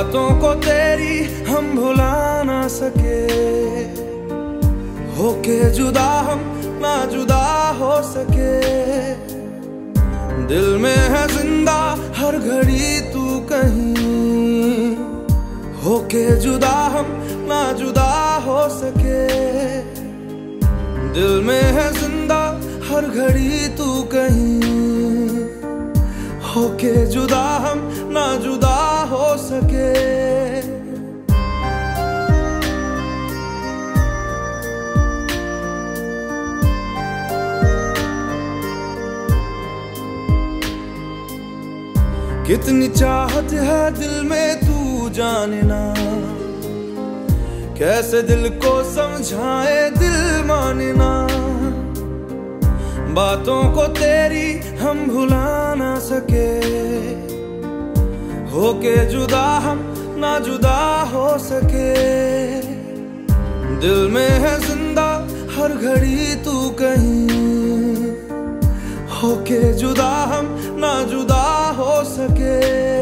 बातों को तेरी हम भुला ना सके, होके जुदा हम ना जुदा हो सके। दिल में है जिंदा हर घड़ी तू कहीं, होके जुदा हम ना जुदा हो सके। दिल में है जिंदा हर घड़ी तू कहीं, होके जुदा हम ना जुदा हो सके। कितनी चाहत है दिल में तू जाने ना, कैसे दिल को समझाए दिल माने ना। बातों को तेरी हम भुला ना सके, होके जुदा हम ना जुदा हो सके। दिल में है जिंदा हर घड़ी तू कहीं, होके जुदा हम ना जुदा हो सके।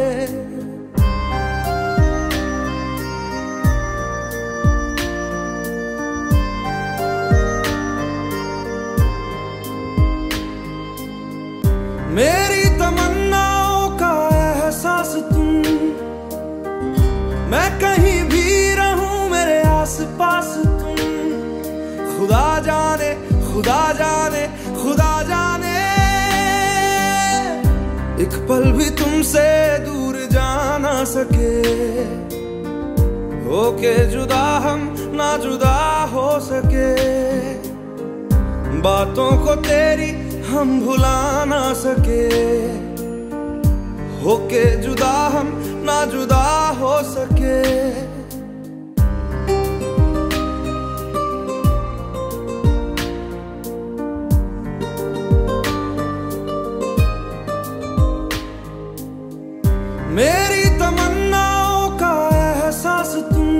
मेरी तमन्नाओं का एहसास तुम, मैं कहीं भी रहूं मेरे आस पास तुम। खुदा जाने खुदा जाने खुदा जाने, एक पल भी तुमसे दूर जा ना सके, होके जुदा हम ना जुदा हो सके। बातों को तेरी हम भुला ना सके, होके जुदा हम ना जुदा हो सके। मेरी तमन्नाओं का एहसास तुम,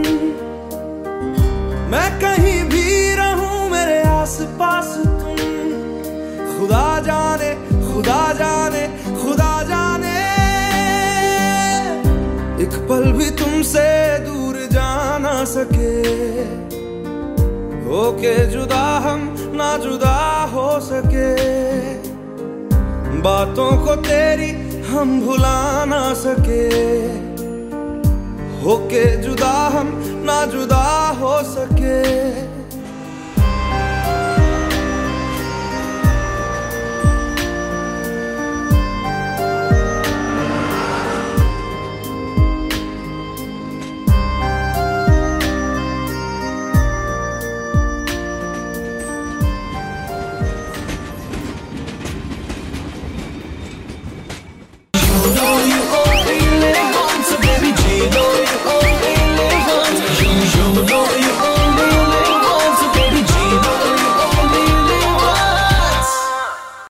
मैं कहीं भी रहूं मेरे आस पास तुम। खुदा जाने खुदा जाने खुदा जाने, एक पल भी तुमसे दूर जा ना सके, होके जुदा हम ना जुदा हो सके। बातों को तेरी हम भुला ना सके, होके जुदा हम ना जुदा हो सके।